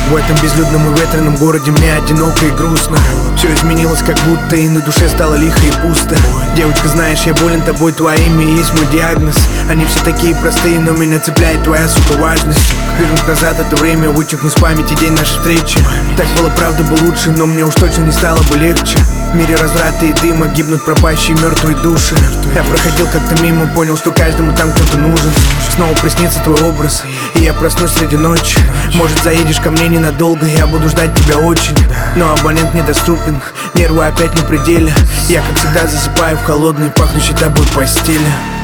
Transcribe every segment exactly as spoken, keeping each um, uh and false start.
В этом безлюдном и ветреном городе мне одиноко и грустно. Все изменилось как будто, и на душе стало лихо и пусто. Девочка, знаешь, я болен тобой, твое имя и есть мой диагноз. Они все такие простые, но меня цепляет твоя, сука, важность. Вернуть назад это время, вычеркнуть с памяти день нашей встречи. Так было, правда бы лучше, но мне уж точно не стало бы легче. В мире разврата и дыма гибнут пропащие мертвые души. Я проходил как-то мимо, понял, что каждому там кто-то нужен. Снова приснится твой образ, и я проснусь среди ночи. Может, заедешь ко мне ненадолго, я буду ждать тебя очень. Но абонент недоступен, нервы опять на пределе. Я, как всегда, засыпаю в холодной, пахнущей тобой постели.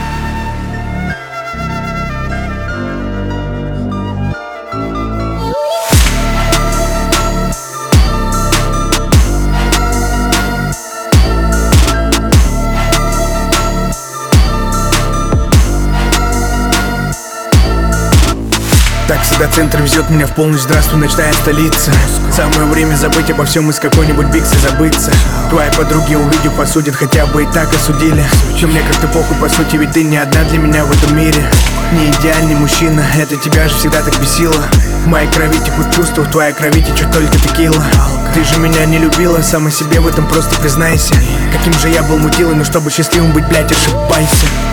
Так всегда центр везет меня в полночь, здравствуй, ночная столица. Самое время забыть обо всем и с какой-нибудь биксы забыться. Твои подруги, увидев, осудят, хотя бы и так осудили. Но мне как-то похуй, по сути, ведь ты не одна для меня в этом мире. Не идеальный мужчина, это тебя же всегда так бесило. В моей крови текут чувства, в твоей крови течет только текила. Ты же меня не любила, сама себе в этом просто признайся. Каким же я был мудилой, но чтобы счастливым быть, блять, ошибайся.